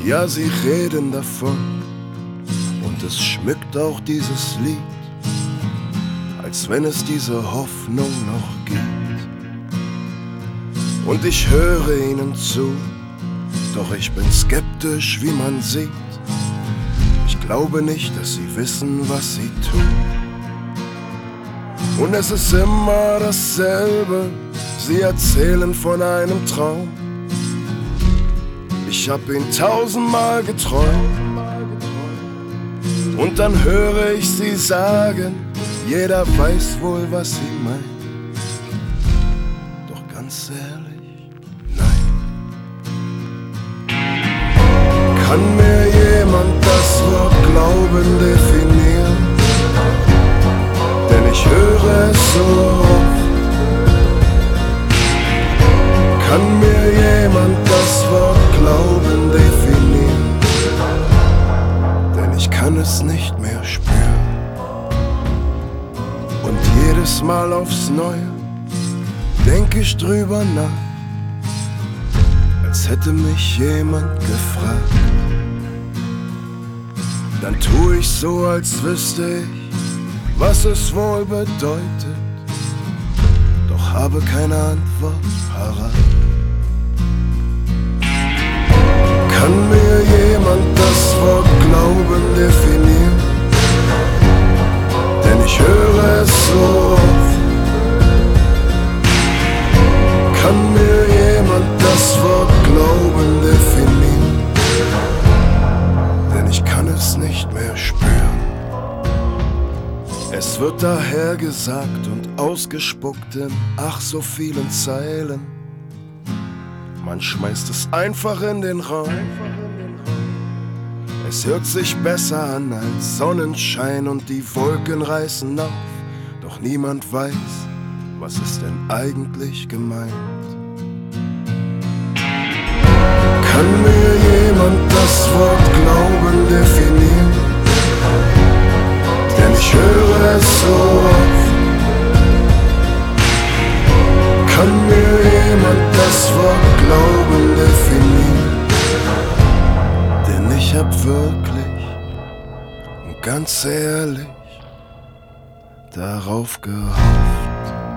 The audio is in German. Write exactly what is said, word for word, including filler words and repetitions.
Ja, sie reden davon und es schmückt auch dieses Lied, als wenn es diese Hoffnung noch gibt. Und ich höre ihnen zu, doch ich bin skeptisch, wie man sieht. Ich glaube nicht, dass sie wissen, was sie tun. Und es ist immer dasselbe, sie erzählen von einem Traum. Ich hab ihn tausendmal geträumt. Und dann höre ich sie sagen, jeder weiß wohl, was sie meint. Doch ganz ehrlich, nein. Kann mir jemand das Wort Glauben definieren? Denn ich höre es so oft. Kann mir jemand das Wort Glauben definieren? Denn ich kann es nicht mehr spüren. Und jedes Mal aufs Neue denk ich drüber nach, als hätte mich jemand gefragt. Dann tu ich so, als wüsste ich, was es wohl bedeutet, doch habe keine Antwort parat. Kann mir jemand das Wort Glauben definieren? Denn ich höre es so oft. Kann mir jemand das Wort Glauben definieren? Denn ich kann es nicht mehr spüren. Es wird daher gesagt und ausgespuckt in ach so vielen Zeilen. Man schmeißt es einfach in den Raum. Es hört sich besser an als Sonnenschein und die Wolken reißen auf. Doch niemand weiß, was ist denn eigentlich gemeint. Kann mir jemand das Wort Glauben definieren? Denn ich höre es so oft. Kann mir jemand das Wort Glauben definieren? Denn ich hab wirklich und ganz ehrlich darauf gehofft.